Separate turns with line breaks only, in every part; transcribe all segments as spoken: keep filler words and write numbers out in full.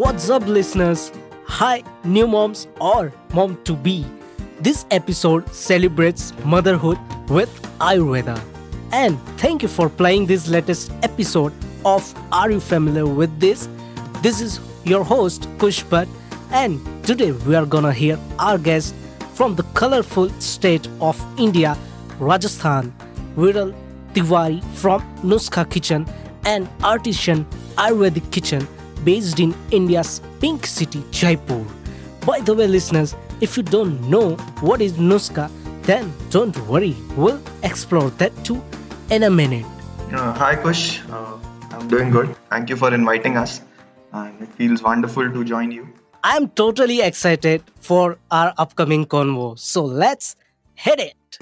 What's up, listeners? Hi, new moms or mom to be. This episode celebrates motherhood with Ayurveda. And thank you for playing this latest episode of Are You Familiar with This? This is your host, Kush Bhatt, and today we are gonna hear our guest from the colorful state of India, Rajasthan, Viral Tiwari from Nuskha Kitchen, an artisan Ayurvedic kitchen based in India's pink city, Jaipur. By the way, listeners, if you don't know what is Nuskha, then don't worry, we'll explore that too in a minute.
Uh, hi Kush, uh, I'm doing good. Thank you for inviting us, and it feels wonderful to join you.
I'm totally excited for our upcoming convo, so let's hit it.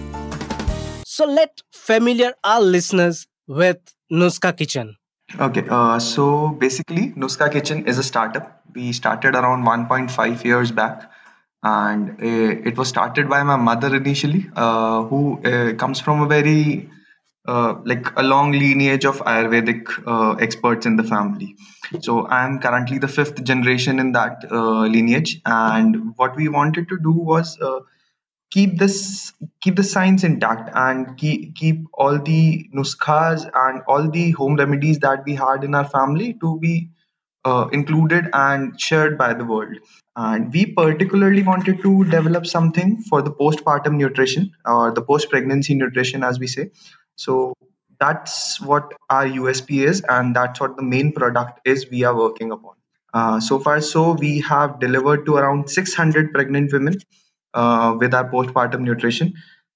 So let familiar our listeners with Nuskha Kitchen.
Okay, uh, so basically, Nuska Kitchen is a startup. We started around one point five years back, and uh, it was started by my mother initially, uh, who uh, comes from a very uh, like a long lineage of Ayurvedic uh, experts in the family. So I'm currently the fifth generation in that uh, lineage, and what we wanted to do was uh, keep this keep the science intact and keep keep all the nuskhas and all the home remedies that we had in our family to be uh, included and shared by the world. And we particularly wanted to develop something for the postpartum nutrition or the post pregnancy nutrition, as we say. So that's what our U S P is, and that's what the main product is we are working upon. Uh, so far, so we have delivered to around six hundred pregnant women uh, with our postpartum nutrition.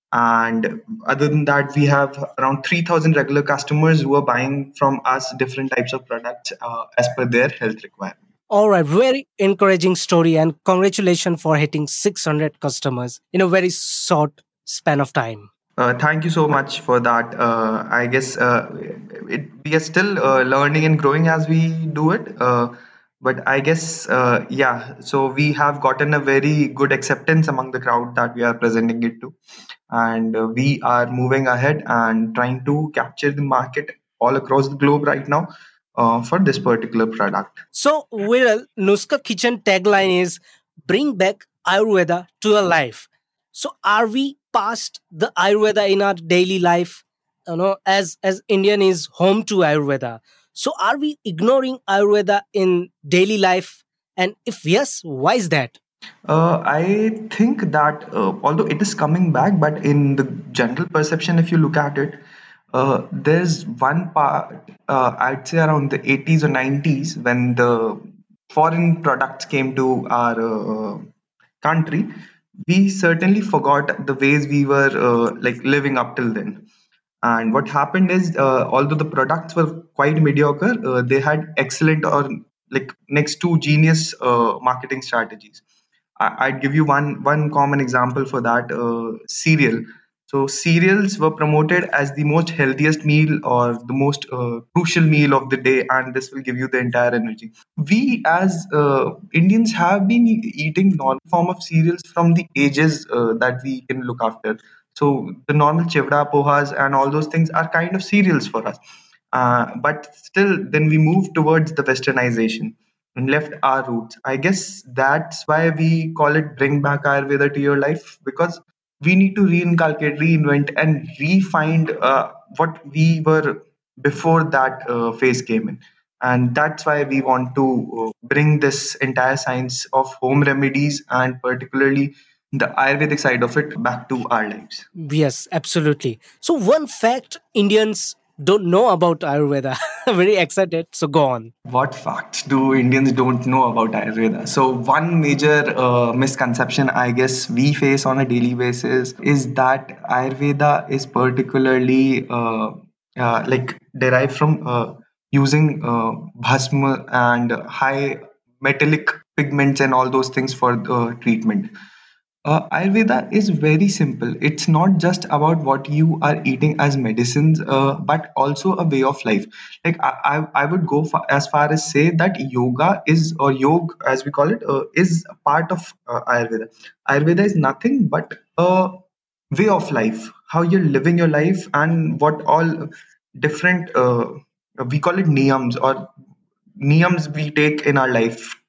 And other than that, we have around three thousand regular customers who are buying from us different types of products uh, as per their health requirement.
All right, very encouraging story and congratulations for hitting six hundred customers in a very short span of time.
Uh, thank you so much for that. Uh, I guess uh, it, we are still uh, learning and growing as we do it. Uh, but I guess, uh, yeah, so we have gotten a very good acceptance among the crowd that we are presenting it to. And uh, we are moving ahead and trying to capture the market all across the globe right now uh, for this particular product.
So, Viral, Nuska Kitchen tagline is bring back Ayurveda to your life. So, are we past the Ayurveda in our daily life? You know, as as Indian is home to Ayurveda. So, are we ignoring Ayurveda in daily life? And if yes, why is that?
Uh, I think that uh, although it is coming back, but in the general perception, if you look at it, uh, there's one part, uh, I'd say around the eighties or nineties, when the foreign products came to our uh, country, we certainly forgot the ways we were uh, like living up till then. And what happened is, uh, although the products were quite mediocre, uh, they had excellent or like next to genius uh, marketing strategies. I- I'd give you one one common example for that, uh, cereal. So cereals were promoted as the most healthiest meal or the most uh, crucial meal of the day, and this will give you the entire energy. We as uh, Indians have been e- eating normal form of cereals from the ages uh, that we can look after. So the normal chivda, pohas, and all those things are kind of cereals for us. Uh, but still, then we move towards the westernization and left our roots. I guess that's why we call it bring back Ayurveda to your life, because we need to reinculcate, reinvent, and re-find uh, what we were before that uh, phase came in. And that's why we want to uh, bring this entire science of home remedies and particularly the Ayurvedic side of it back to our lives.
Yes, absolutely. So, one fact Indians don't know about Ayurveda. Very excited. So, go on.
What facts do Indians don't know about Ayurveda? So one major uh, misconception I guess we face on a daily basis is that Ayurveda is particularly uh, uh, like derived from uh, using uh, bhasma and high metallic pigments and all those things for uh, treatment. Uh, Ayurveda is very simple. It's not just about what you are eating as medicines, uh, but also a way of life. Like I, I, I would go fa- as far as say that yoga is, or yog as we call it, uh, is a part of uh, Ayurveda. Ayurveda is nothing but a way of life, how you're living your life, and what all different uh, we call it niyams or niyams we take in our life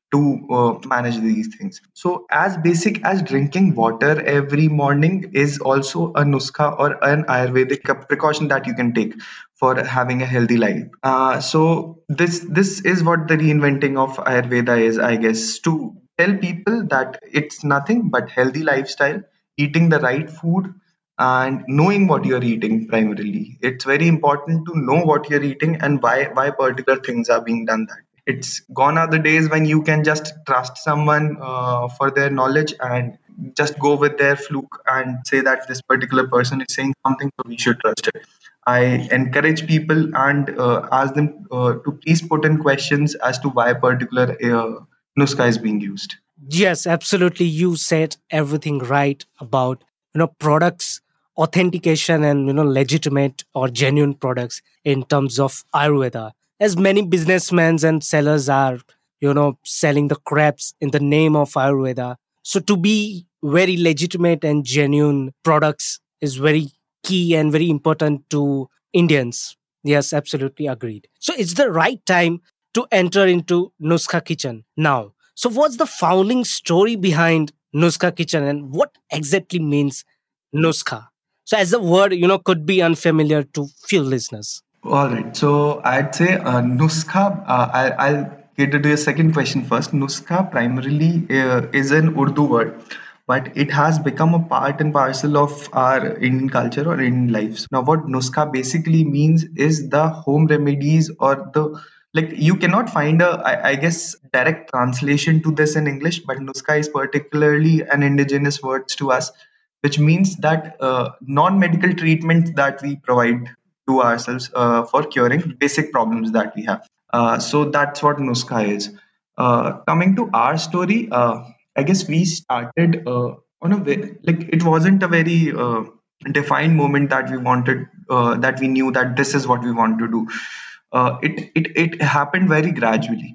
to uh, manage these things. So, as basic as drinking water every morning is also a nuskha or an Ayurvedic precaution that you can take for having a healthy life. Uh, so, this this is what the reinventing of Ayurveda is, I guess, to tell people that it's nothing but healthy lifestyle, eating the right food, and knowing what you're eating primarily. It's very important to know what you're eating and why why particular things are being done that way. It's gone are the days when you can just trust someone uh, for their knowledge and just go with their fluke and say that this particular person is saying something, so we should trust it. I encourage people and uh, ask them uh, to please put in questions as to why particular uh, nuska is being used.
Yes, absolutely. You said everything right about, you know, products authentication and, you know, legitimate or genuine products in terms of Ayurveda. As many businessmen and sellers are, you know, selling the crabs in the name of Ayurveda. So to be very legitimate and genuine products is very key and very important to Indians. Yes, absolutely agreed. So it's the right time to enter into Nuskha Kitchen now. So, what's the founding story behind Nuskha Kitchen and what exactly means Nuskha? So, as the word, you know, could be unfamiliar to few listeners.
All right. So I'd say uh, Nuskha, uh, I, I'll get to your second question first. Nuskha primarily uh, is an Urdu word, but it has become a part and parcel of our Indian culture or Indian lives. Now, what Nuskha basically means is the home remedies or the like you cannot find a I, I guess direct translation to this in English, but Nuskha is particularly an indigenous word to us, which means that uh, non-medical treatment that we provide to ourselves uh, for curing basic problems that we have. Uh, so that's what Nuskha is. Uh, coming to our story, uh, I guess we started uh, on a way, like it wasn't a very uh, defined moment that we wanted, uh, that we knew that this is what we want to do. Uh, it, it, it happened very gradually.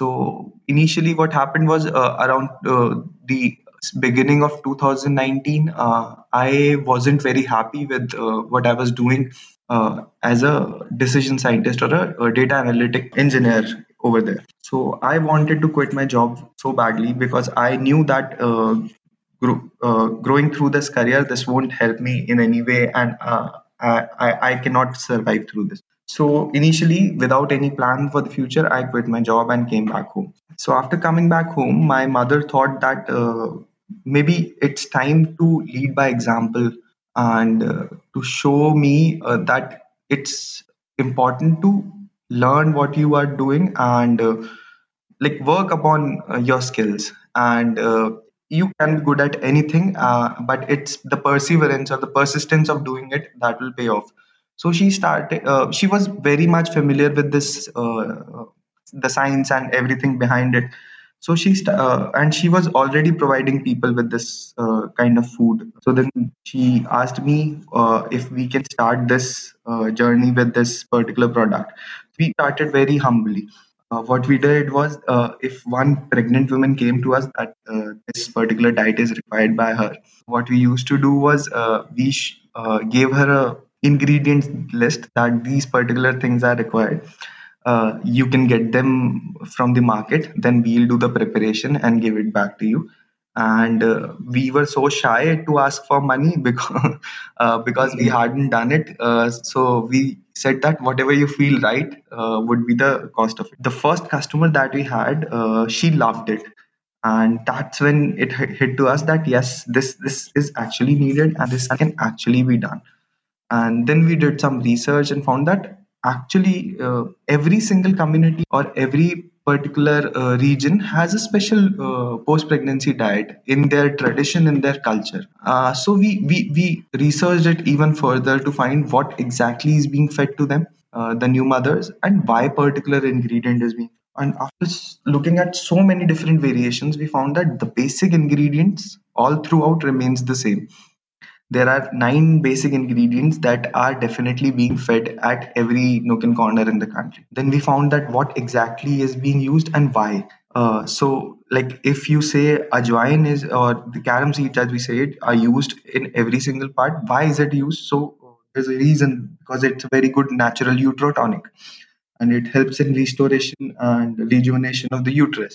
So initially what happened was uh, around uh, the beginning of two thousand nineteen, uh, I wasn't very happy with uh, what I was doing uh, as a decision scientist or a, a data analytic engineer over there. So I wanted to quit my job so badly because I knew that uh, gro- uh, growing through this career, this won't help me in any way, and uh, I, I, I cannot survive through this. So initially, without any plan for the future, I quit my job and came back home. So after coming back home, my mother thought that uh, maybe it's time to lead by example and uh, to show me uh, that it's important to learn what you are doing and uh, like work upon uh, your skills and uh, you can be good at anything, uh, but it's the perseverance or the persistence of doing it that will pay off. So she started uh, she was very much familiar with this uh, the science and everything behind it. So she st- uh, and she was already providing people with this uh, kind of food. So then she asked me uh, if we can start this uh, journey with this particular product. We started very humbly. Uh, what we did was, uh, if one pregnant woman came to us that uh, this particular diet is required by her, what we used to do was uh, we sh- uh, gave her a ingredient list that these particular things are required. Uh, you can get them from the market. Then we'll do the preparation and give it back to you. And uh, we were so shy to ask for money because uh, because we hadn't done it. Uh, so we said that whatever you feel right uh, would be the cost of it. The first customer that we had, uh, she loved it, and that's when it hit hit to us that yes, this this is actually needed and this can actually be done. And then we did some research and found that actually uh, every single community or every particular uh, region has a special uh, post pregnancy diet in their tradition, in their culture. Uh, so we, we we researched it even further to find what exactly is being fed to them, uh, the new mothers, and why particular ingredient is being. And after s- looking at so many different variations, we found that the basic ingredients all throughout remains the same. There are nine basic ingredients that are definitely being fed at every nook and corner in the country. Then we found that what exactly is being used and why. Uh, so, like if you say ajwain is or the carom seeds, as we say it, are used in every single part. Why is it used? So uh, there's a reason because it's a very good natural uterotonic and it helps in restoration and rejuvenation of the uterus.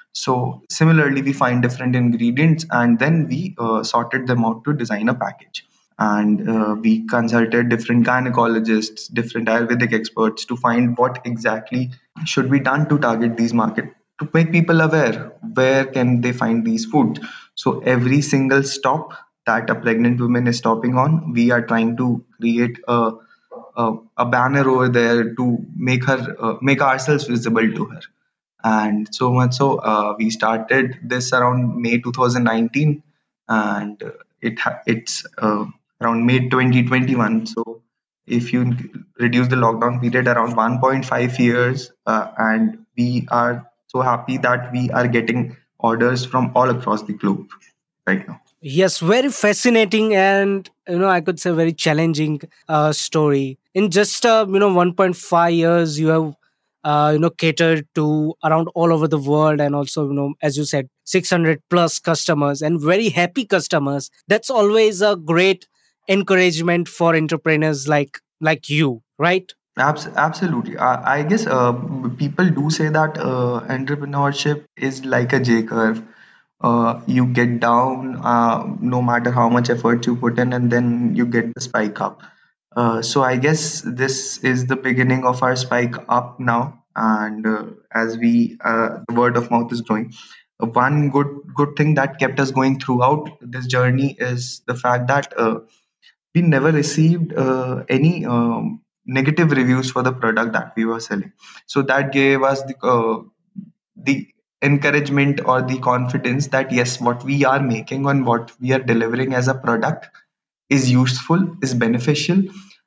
So similarly, we find different ingredients and then we uh, sorted them out to design a package. And uh, we consulted different gynecologists, different Ayurvedic experts to find what exactly should be done to target these market to make people aware where can they find these foods. So every single stop that a pregnant woman is stopping on, we are trying to create a a, a banner over there to make her uh, make ourselves visible to her. And so much so, uh, we started this around May twenty nineteen, and uh, it ha- it's uh, around May twenty twenty-one. So if you reduce the lockdown period around one point five years, uh, and we are so happy that we are getting orders from all across the globe right now.
Yes, very fascinating, and you know, I could say very challenging uh, story. In just uh, you know one point five years, you have uh, you know catered to around all over the world, and also you know, as you said, six hundred plus customers and very happy customers. That's always a great encouragement for entrepreneurs like like you, right?
Abs- absolutely. I, I guess uh, people do say that uh, entrepreneurship is like a J curve. Uh, you get down uh, no matter how much effort you put in, and then you get the spike up. Uh, so I guess this is the beginning of our spike up now, and uh, as we uh, the word of mouth is growing. Uh, one good good thing that kept us going throughout this journey is the fact that uh, we never received uh, any um, negative reviews for the product that we were selling. So that gave us the uh, the encouragement or the confidence that yes, what we are making and what we are delivering as a product is useful, is beneficial,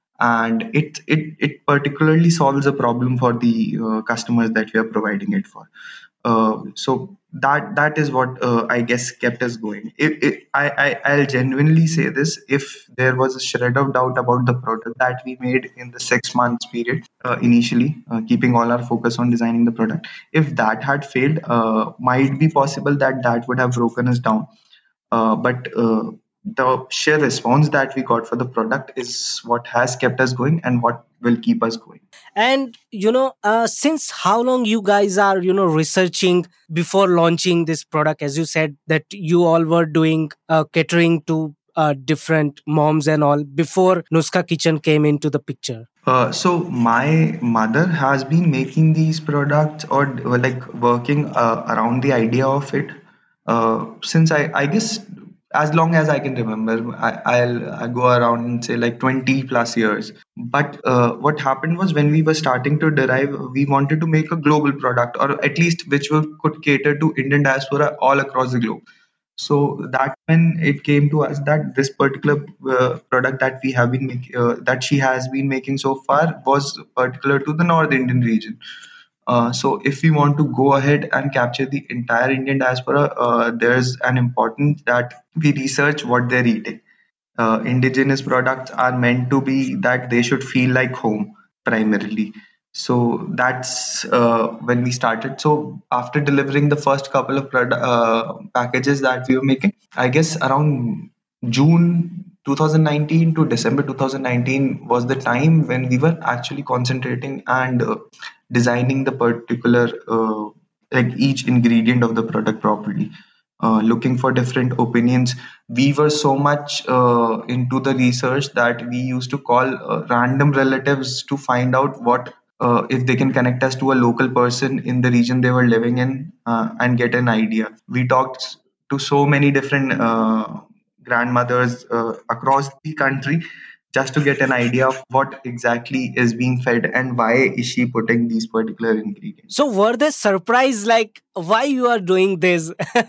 and it it it particularly solves a problem for the uh, customers that we are providing it for. Uh, so that that is what uh, I guess kept us going. It, it, I, I I'll genuinely say this: if there was a shred of doubt about the product that we made in the six months period uh, initially, uh, keeping all our focus on designing the product, if that had failed, uh, might be possible that that would have broken us down. Uh, but uh, the sheer response that we got for the product is what has kept us going and what will keep us going.
And you know, uh, since how long you guys are you know researching before launching this product? As you said that you all were doing uh, catering to uh, different moms and all before Nuska Kitchen came into the picture.
Uh, so my mother has been making these products or uh, like working uh, around the idea of it uh, since I, I guess as long as I can remember. I, I'll, I'll go around and say like twenty plus years. But uh, what happened was when we were starting to derive, we wanted to make a global product or at least which will, could cater to Indian diaspora all across the globe. So that when it came to us that this particular uh, product that we have been making, uh, that she has been making so far was particular to the North Indian region. Uh, so if we want to go ahead and capture the entire Indian diaspora, uh, there's an importance that we research what they're eating. Uh, indigenous products are meant to be that they should feel like home primarily. So that's uh, when we started. So after delivering the first couple of produ- uh, packages that we were making, I guess around June twenty nineteen to December twenty nineteen was the time when we were actually concentrating and uh, designing the particular uh, like each ingredient of the product properly, uh, looking for different opinions. We were so much uh, into the research that we used to call uh, random relatives to find out what uh, if they can connect us to a local person in the region they were living in uh, and get an idea. We talked to so many different uh, grandmothers uh, across the country just to get an idea of what exactly is being fed and why is she putting these particular ingredients.
So were they surprised like why you are doing this,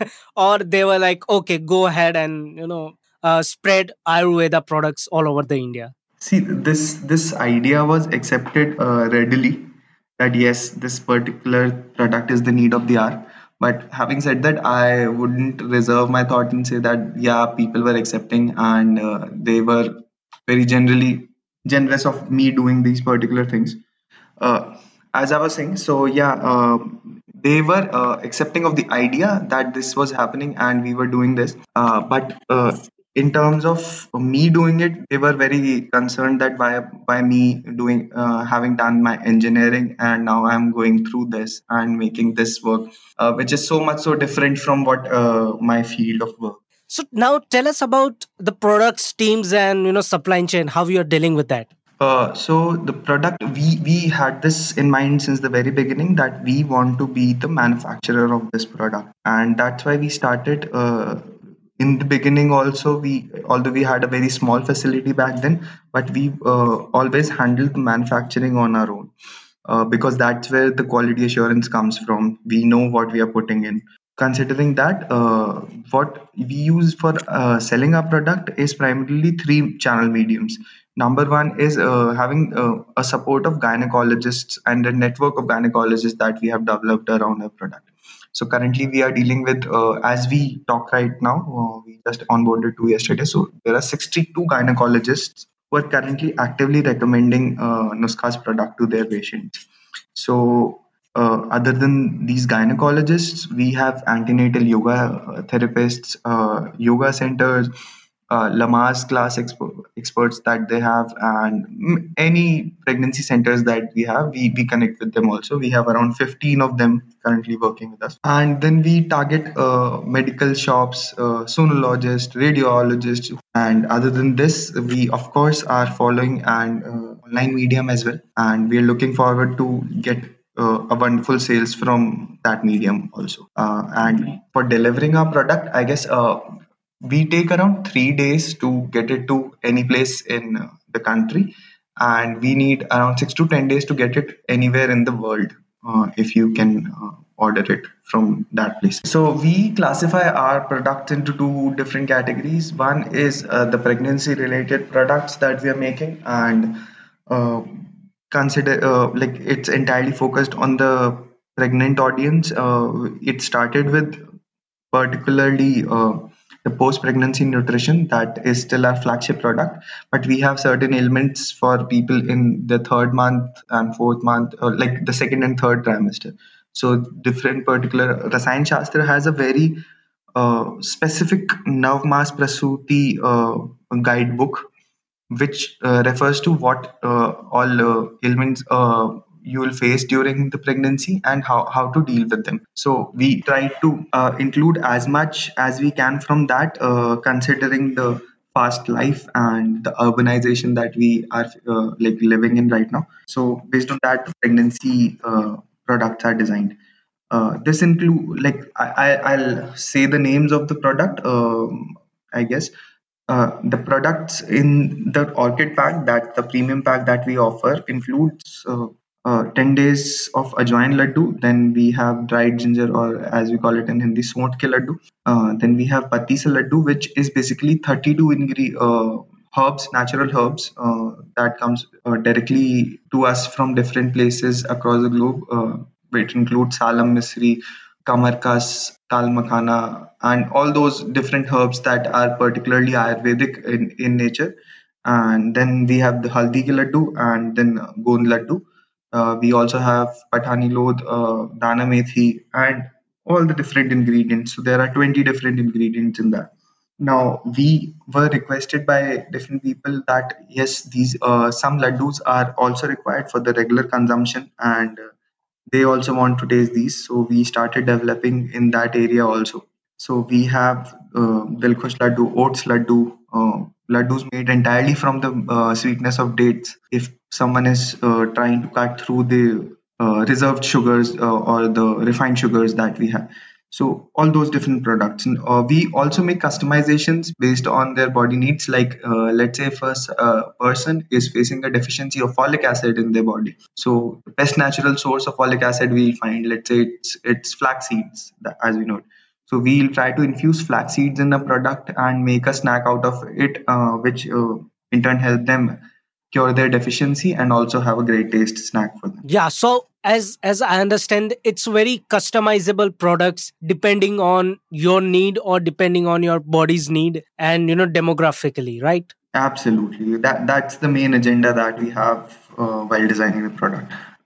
or they were like, okay, go ahead and you know uh, spread Ayurveda products all over the India?
See, this this idea was accepted uh, readily that yes, this particular product is the need of the hour. But having said that, I wouldn't reserve my thought and say that yeah, people were accepting and uh, they were very generally generous of me doing these particular things. Uh, as I was saying, so yeah, uh, they were uh, accepting of the idea that this was happening and we were doing this. Uh, but uh, in terms of me doing it, they were very concerned that by by me doing uh, having done my engineering and now I'm going through this and making this work, uh, which is so much so different from what uh, my field of work.
So now tell us about the products, teams, and you know supply chain. How you are dealing with that?
Uh, so the product, we we had this in mind since the very beginning that we want to be the manufacturer of this product, and that's why we started. Uh, in the beginning, also we although we had a very small facility back then, but we uh, always handled the manufacturing on our own, uh, because that's where the quality assurance comes from. We know what we are putting in. Considering that, uh, what we use for uh, selling our product is primarily three channel mediums. Number one is uh, having uh, a support of gynecologists and a network of gynecologists that we have developed around our product. So currently we are dealing with, uh, as we talk right now, uh, we just onboarded two yesterday. So there are sixty-two gynecologists who are currently actively recommending uh, Nuska's product to their patients. So uh, other than these gynecologists, we have antenatal yoga uh, therapists, uh, yoga centers, uh, Lamaze class expo- experts that they have, and mm, any pregnancy centers that we have, we, we connect with them also. We have around fifteen of them currently working with us. And then we target uh, medical shops, uh, sonologists, radiologists. And other than this, we of course are following an uh, online medium as well. And we are looking forward to get uh, a wonderful sales from that medium also. Uh, and for delivering our product, I guess uh, we take around three days to get it to any place in uh, the country, and we need around six to ten days to get it anywhere in the world, uh, if you can uh, order it from that place. So we classify our products into two different categories. One is uh, the pregnancy related products that we are making, and uh, consider uh, like it's entirely focused on the pregnant audience. Uh, it started with particularly uh, the post-pregnancy nutrition that is still our flagship product, but we have certain ailments for people in the third month and fourth month, or like the second and third trimester. So different particular Rasayan Shastra has a very uh, specific Navmas Prasuti uh, guidebook, which uh, refers to what uh, all uh, ailments uh, you will face during the pregnancy and how, how to deal with them. So we try to uh, include as much as we can from that, uh, considering the fast life and the urbanization that we are uh, like living in right now. So based on that, pregnancy uh, products are designed. Uh, this include like I, I I'll say the names of the product. Um, I guess uh, the products in the Orchid pack, that the premium pack that we offer, includes uh, uh, ten days of Ajwain laddu. Then we have dried ginger, or as we call it in Hindi, Sont ke laddu. Uh, then we have Patti se laddu, which is basically thirty-two ingre- uh, herbs, natural herbs uh, that comes uh, directly to us from different places across the globe. Uh, it includes Salam Misri, Kamarkas, Tal Makhana, and all those different herbs that are particularly Ayurvedic in, in nature. And then we have the Haldi ki laddu and then Gond laddu. Uh, we also have Pathani Lod, uh, Dana Methi, and all the different ingredients. So there are twenty different ingredients in that. Now we were requested by different people that yes, these uh, some laddus are also required for the regular consumption, and uh, they also want to taste these. So we started developing in that area also. So we have uh, Dilkhush laddu, oats laddu, uh, laddus made entirely from the uh, sweetness of dates. If someone is uh, trying to cut through the uh, reserved sugars uh, or the refined sugars that we have. So all those different products. And, uh, we also make customizations based on their body needs. Like uh, let's say if a s- a person is facing a deficiency of folic acid in their body. So the best natural source of folic acid we'll find, let's say it's it's flax seeds, tha- as we know. So we'll try to infuse flax seeds in a product and make a snack out of it, uh, which uh, in turn help them cure their deficiency and also have a great taste snack for them.
Yeah, so as as I understand, it's very customizable products depending on your need or depending on your body's need and you know demographically, right?
Absolutely. That that's the main agenda that we have uh, while designing the product.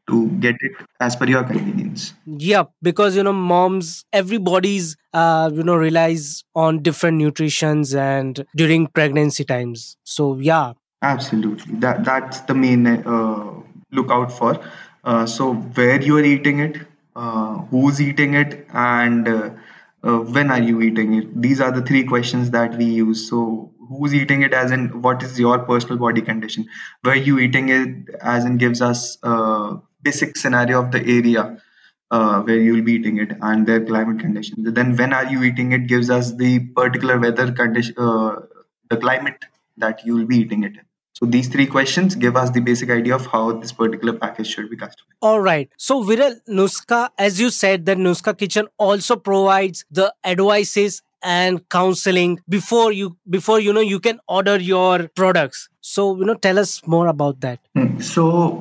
to get it as per your convenience.
Yeah, because you know, moms, everybody's uh, you know, relies on different nutritions and during pregnancy times. So yeah.
Absolutely. That that's the main uh, look out for. Uh, so where you are eating it, uh, who's eating it, and uh, uh, when are you eating it? These are the three questions that we use. So who's eating it, as in what is your personal body condition? Where you eating it, as in gives us a basic scenario of the area uh, where you'll be eating it and their climate conditions. Then when are you eating it gives us the particular weather condition, uh, the climate that you'll be eating it in. So these three questions give us the basic idea of how this particular package should be customized.
All right. So Viral, Nuska, as you said, that Nuska Kitchen also provides the advices and counseling before you before you know you can order your products. So you know, tell us more about that.
Hmm. So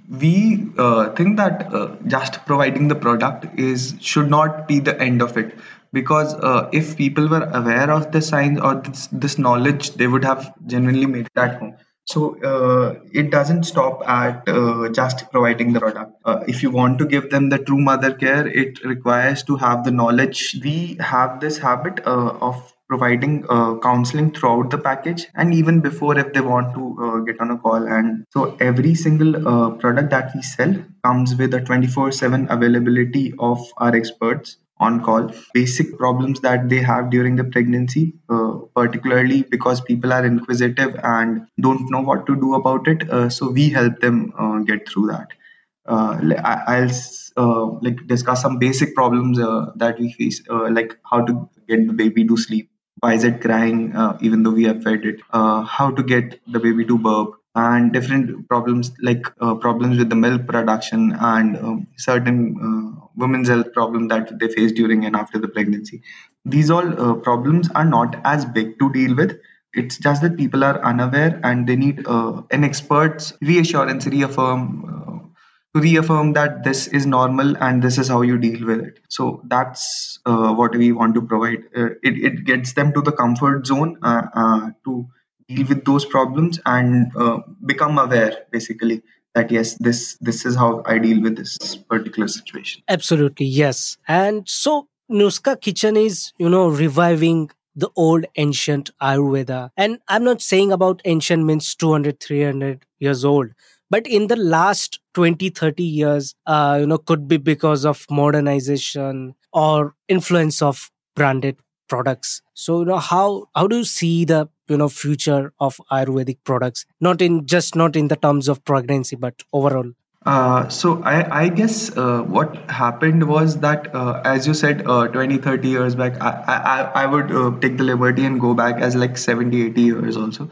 we uh, think that uh, just providing the product is should not be the end of it, because uh, if people were aware of the science or this, this knowledge, they would have genuinely made it at home. So uh, it doesn't stop at uh, just providing the product. Uh, if you want to give them the true mother care, it requires to have the knowledge. We have this habit uh, of providing uh, counseling throughout the package and even before, if they want to uh, get on a call. And so every single uh, product that we sell comes with a twenty-four seven availability of our experts on call. Basic problems that they have during the pregnancy, uh, particularly because people are inquisitive and don't know what to do about it, uh, so we help them uh, get through that. uh, li- I- I'll s- uh, like discuss some basic problems uh, that we face, uh, like how to get the baby to sleep. Why is it crying uh, even though we have fed it? Uh, how to get the baby to burp, and different problems like uh, problems with the milk production and um, certain uh, women's health problem that they face during and after the pregnancy. These all uh, problems are not as big to deal with. It's just that people are unaware and they need uh, an expert's reassurance, reaffirm, uh, to reaffirm that this is normal and this is how you deal with it. So that's uh, what we want to provide. Uh, it, it gets them to the comfort zone uh, uh, to deal with those problems and uh, become aware, basically, that yes, this this is how I deal with this particular situation.
Absolutely, yes. And so Nuska Kitchen is, you know, reviving the old ancient Ayurveda. And I'm not saying about ancient means two hundred, three hundred years old. But in the last twenty, thirty years, uh, you know, could be because of modernization or influence of branded products. So, you know, how how do you see the, you know, future of Ayurvedic products? Not in just not in the terms of pregnancy, but overall.
Uh, so I, I guess uh, what happened was that, uh, as you said, uh, twenty, thirty years back, I, I, I I would uh, take the liberty and go back as like seventy, eighty years also.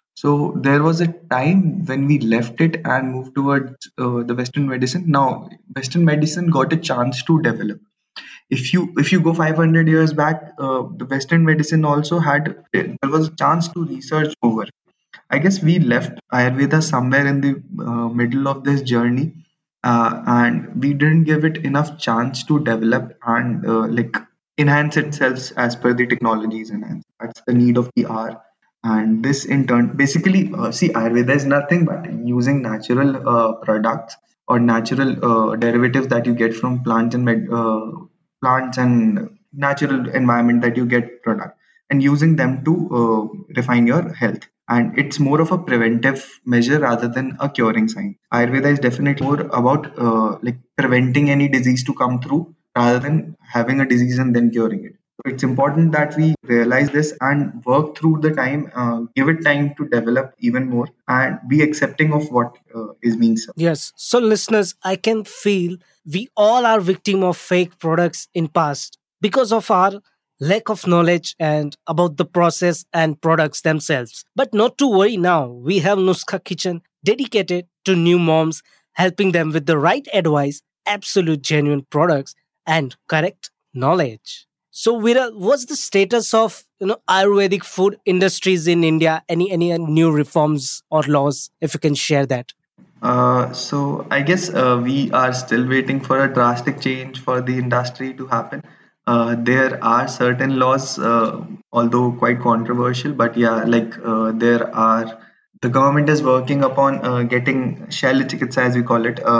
So there was a time when we left it and moved towards uh, the Western medicine. Now, Western medicine got a chance to develop. If you if you go five hundred years back, uh, the Western medicine also had there was a chance to research over. I guess we left Ayurveda somewhere in the uh, middle of this journey, uh, and we didn't give it enough chance to develop and uh, like enhance itself as per the technologies enhance. That's the need of the hour. And this in turn, basically, uh, see, Ayurveda is nothing but using natural uh, products or natural uh, derivatives that you get from plants and med- uh, plants and natural environment that you get product, and using them to uh, refine your health. And it's more of a preventive measure rather than a curing science. Ayurveda is definitely more about uh, like preventing any disease to come through rather than having a disease and then curing it. So it's important that we realize this and work through the time, uh, give it time to develop even more, and be accepting of what uh, is being served.
Yes. So listeners, I can feel we all are victim of fake products in past because of our lack of knowledge and about the process and products themselves. But not to worry now. We have Nuska Kitchen dedicated to new moms, helping them with the right advice, absolute genuine products and correct knowledge. So Viral, what's the status of, you know, Ayurvedic food industries in India? Any any new reforms or laws? If you can share that.
Uh, so I guess uh, we are still waiting for a drastic change for the industry to happen. Uh, there are certain laws, uh, although quite controversial, but yeah, like uh, there are. The government is working upon uh, getting Shaila Chikitsa, as we call it. Uh,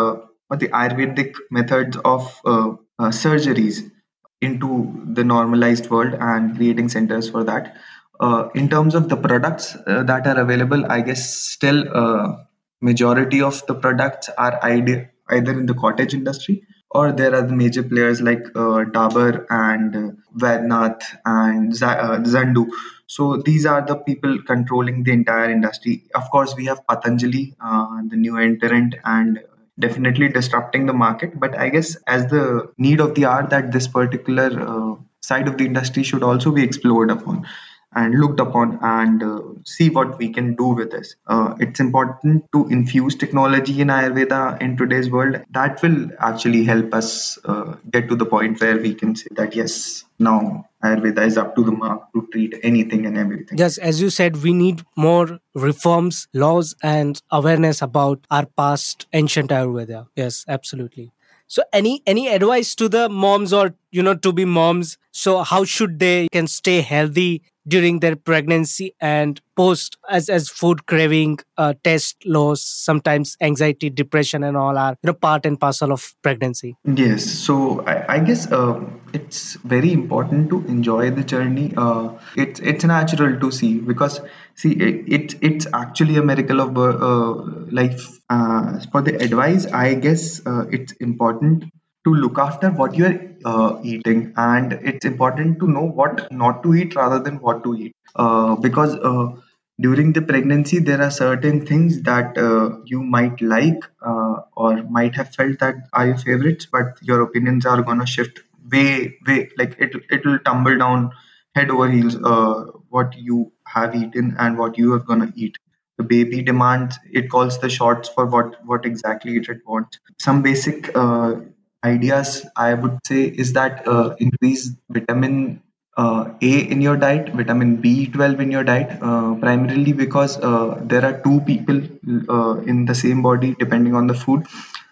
or the Ayurvedic methods of uh, uh, surgeries into the normalized world and creating centers for that. Uh, in terms of the products uh, that are available, I guess still uh, majority of the products are ide- either in the cottage industry, or there are the major players like uh, Dabur and uh, Vednath and Z- uh, Zandu. So these are the people controlling the entire industry. Of course, we have Patanjali, uh, the new entrant, and definitely disrupting the market. But I guess as the need of the hour, that this particular uh, side of the industry should also be explored upon and looked upon, and uh, see what we can do with this. Uh, it's important to infuse technology in Ayurveda in today's world. That will actually help us uh, get to the point where we can say that yes, now Ayurveda is up to the mark to treat anything and everything.
Yes, as you said, we need more reforms, laws, and awareness about our past ancient Ayurveda. Yes, absolutely. So, any any advice to the moms, or you know to be moms? So, how should they can stay healthy during their pregnancy and post, as as food craving, uh, taste loss, sometimes anxiety, depression, and all are you know part and parcel of pregnancy.
Yes, so I, I guess uh, it's very important to enjoy the journey. Uh, it's it's natural to see, because see it, it it's actually a miracle of bir- uh, life. Uh, for the advice, I guess uh, it's important to look after what you are uh, eating, and it's important to know what not to eat rather than what to eat. Uh, because uh, during the pregnancy, there are certain things that uh, you might like uh, or might have felt that are your favorites, but your opinions are gonna shift way, way like it it will tumble down head over heels. Uh, what you have eaten and what you are gonna eat. The baby demands, it calls the shots for what what exactly it wants. Some basic uh, ideas I would say is that uh, increase vitamin uh, A in your diet, vitamin B twelve in your diet, uh, primarily because uh, there are two people uh, in the same body depending on the food,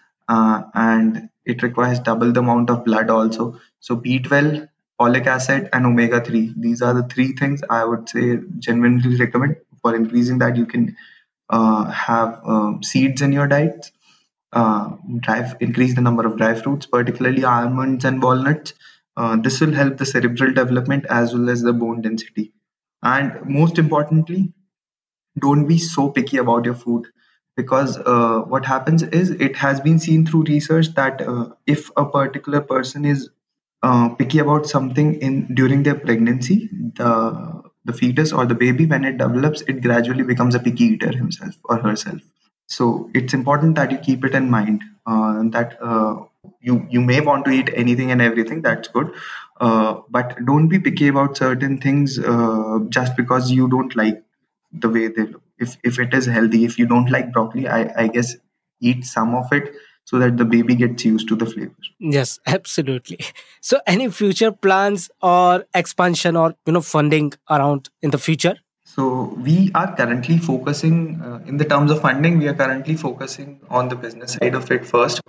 uh, and it requires double the amount of blood also. So B twelve, folic acid, and omega three. These are the three things I would say genuinely recommend. For increasing that, you can uh, have um, seeds in your diet, uh, dry, increase the number of dry fruits, particularly almonds and walnuts. Uh, this will help the cerebral development as well as the bone density. And most importantly, don't be so picky about your food, because uh, what happens is it has been seen through research that uh, if a particular person is uh, picky about something in during their pregnancy, the the fetus or the baby, when it develops, it gradually becomes a picky eater himself or herself. So it's important that you keep it in mind, uh, that uh, you you may want to eat anything and everything. That's good, uh, but don't be picky about certain things uh, just because you don't like the way they look. If if it is healthy, if you don't like broccoli, I I guess eat some of it so that the baby gets used to the flavor.
Yes, absolutely. So, any future plans or expansion or you know funding around in the future?
So we are currently focusing uh, in the terms of funding. We are currently focusing on the business side of it first,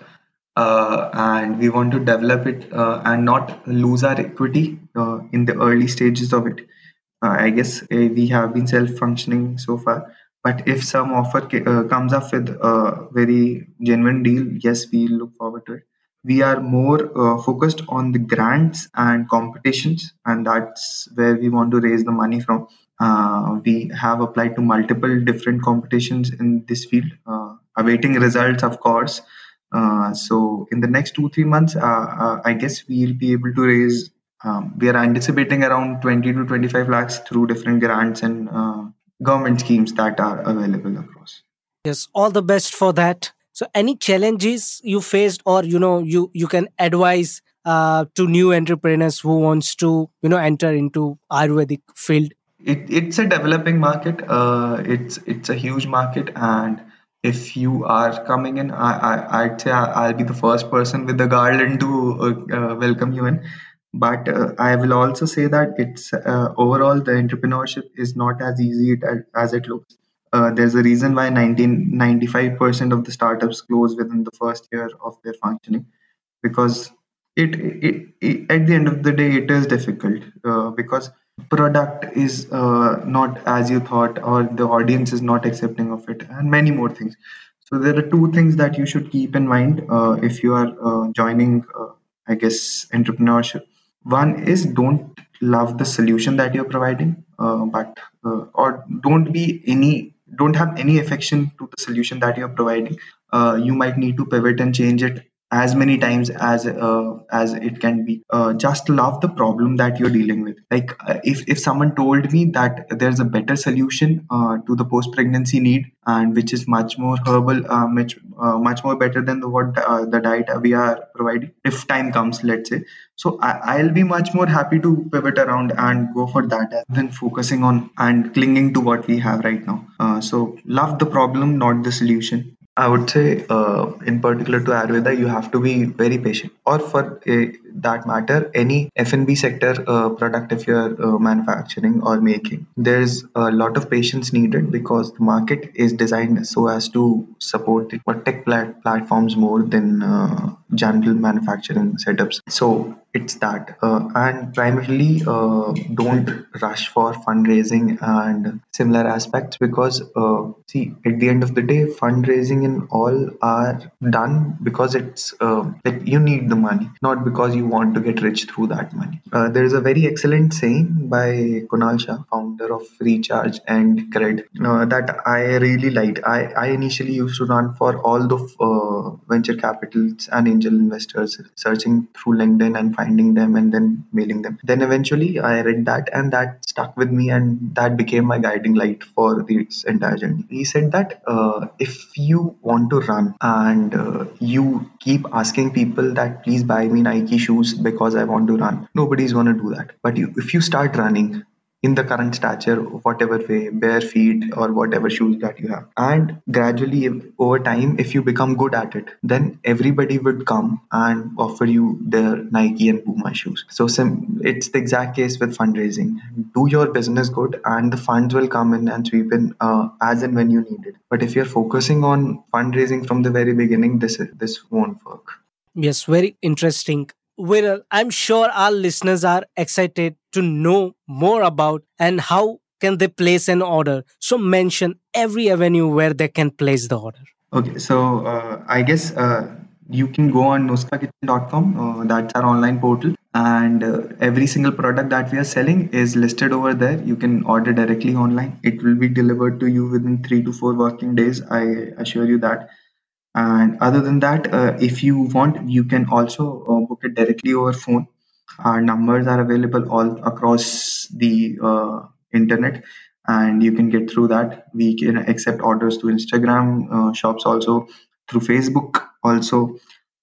uh, and we want to develop it uh, and not lose our equity uh, in the early stages of it. Uh, I guess uh, we have been self-functioning so far, but if some offer ca- uh, comes up with a very genuine deal, yes, we look forward to it. We are more uh, focused on the grants and competitions, and that's where we want to raise the money from. Uh, we have applied to multiple different competitions in this field, uh, awaiting results, of course. Uh, so in the next two three months, uh, uh, I guess we'll be able to raise. Um, we are anticipating around twenty to twenty-five lakhs through different grants and uh, government schemes that are available across.
Yes, all the best for that. So, any challenges you faced, or you know, you you can advise uh, to new entrepreneurs who wants to you know enter into Ayurvedic field?
It, it's a developing market. Uh, it's it's a huge market, and if you are coming in, I, I I'd say I- I'll be the first person with the garland to uh, uh, welcome you in. But uh, I will also say that it's uh, overall the entrepreneurship is not as easy it, as it looks. Uh, there's a reason why nineteen ninety-five percent of the startups close within the first year of their functioning, because it, it, it at the end of the day it is difficult, uh, because product is uh, not as you thought, or the audience is not accepting of it, and many more things. So there are two things that you should keep in mind uh, if you are uh, joining, uh, I guess, entrepreneurship. One is don't love the solution that you're providing, uh, but uh, or don't be any don't have any affection to the solution that you're providing. Uh, you might need to pivot and change it as many times as uh, as it can be. Uh, just love the problem that you're dealing with. Like uh, if if someone told me that there's a better solution uh, to the post pregnancy need, and which is much more herbal, uh, much uh, much more better than the what uh, the diet we are providing, if time comes, let's say. So I, I'll be much more happy to pivot around and go for that rather than focusing on and clinging to what we have right now. Uh, so love the problem, not the solution. I would say, uh, in particular to Ayurveda, you have to be very patient. Or for a, that matter, any F and B sector uh, product, if you're uh, manufacturing or making, there's a lot of patience needed because the market is designed so as to support the tech plat- platforms more than uh, general manufacturing setups. So it's that. Uh, and primarily, uh, don't rush for fundraising and similar aspects because, uh, see, at the end of the day, fundraising and all are done because it's uh, like you need the money, not because you want to get rich through that money. Uh, there is a very excellent saying by Kunal Shah, founder of Recharge and Cred, uh, that I really liked. I, I initially used to run for all the uh, venture capitals and angel investors, searching through LinkedIn and finding them and then mailing them. Then eventually I read that and that stuck with me, and that became my guiding light for this entire journey. He said that uh, if you want to run and uh, you keep asking people that please buy me Nike shoes because I want to run, nobody's going to do that. But you, if you start running in the current stature, whatever way, bare feet or whatever shoes that you have, and gradually over time, if you become good at it, then everybody would come and offer you their Nike and Puma shoes. So sim- it's the exact case with fundraising. Do your business good and the funds will come in and sweep in uh, as and when you need it. But if you're focusing on fundraising from the very beginning, this this won't work.
Yes, very interesting. Viral, I'm sure our listeners are excited to know more about and how can they place an order. So mention every avenue where they can place the order. Okay, so uh, I guess uh, you can go on nuska kitchen dot com. Uh, that's our online portal. And uh, every single product that we are selling is listed over there. You can order directly online. It will be delivered to you within three to four working days. I assure you that. And other than that, uh, if you want, you can also uh, book it directly over phone. Our numbers are available all across the uh, internet, and you can get through that. We can accept orders to Instagram uh, shops also, through Facebook also,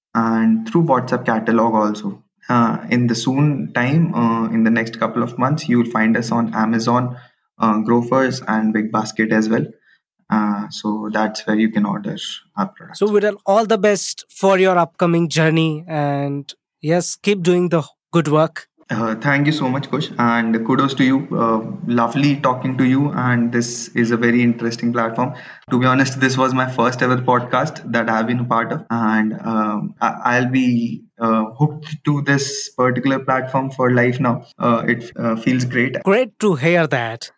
and through WhatsApp catalog also. Uh, in the soon time, uh, in the next couple of months, you will find us on Amazon, uh, Grofers, and Big Basket as well. Uh, so that's where you can order our products. So, Viral, all the best for your upcoming journey, and yes, keep doing the good work. Uh, thank you so much, Kush, and kudos to you. Uh, lovely talking to you, and this is a very interesting platform. To be honest, this was my first ever podcast that I have been a part of, and um, I- I'll be uh, hooked to this particular platform for life now. Uh, it uh, feels great. Great to hear that.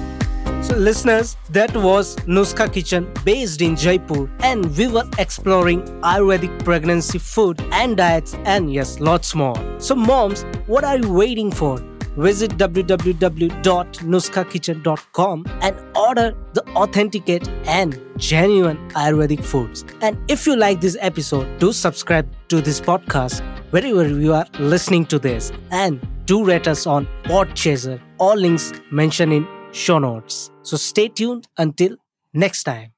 So, listeners, that was Nuska Kitchen based in Jaipur, and we were exploring Ayurvedic pregnancy food and diets, and yes, lots more. So, moms, what are you waiting for? Visit w w w dot nuska kitchen dot com and order the authenticate and genuine Ayurvedic foods. And if you like this episode, do subscribe to this podcast wherever you are listening to this, and do rate us on Podchaser. All links mentioned in show notes. So stay tuned until next time.